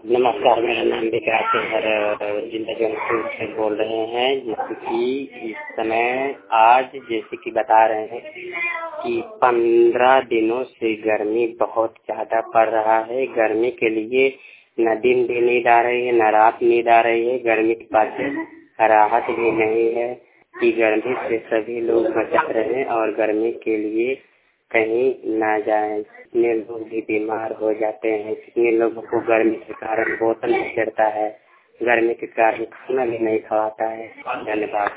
नमस्कार, मेरा नाम विकास है और जिंदगी से बोल रहे हैं। जैसे कि इस समय आज जैसे कि बता रहे हैं कि 15 दिनों से गर्मी बहुत ज्यादा पड़ रहा है। गर्मी के लिए न दिन भी नींद आ रही है, न रात नींद आ रही है। गर्मी के पास राहत भी नहीं है कि गर्मी से सभी लोग बच रहे हैं और गर्मी के लिए कहीं ना जाएं। कितने लोग भी बीमार हो जाते हैं, कितने लोगों को गर्मी के कारण बोतल भी चढ़ता है, गर्मी के कारण खाना भी नहीं खवाता है। धन्यवाद।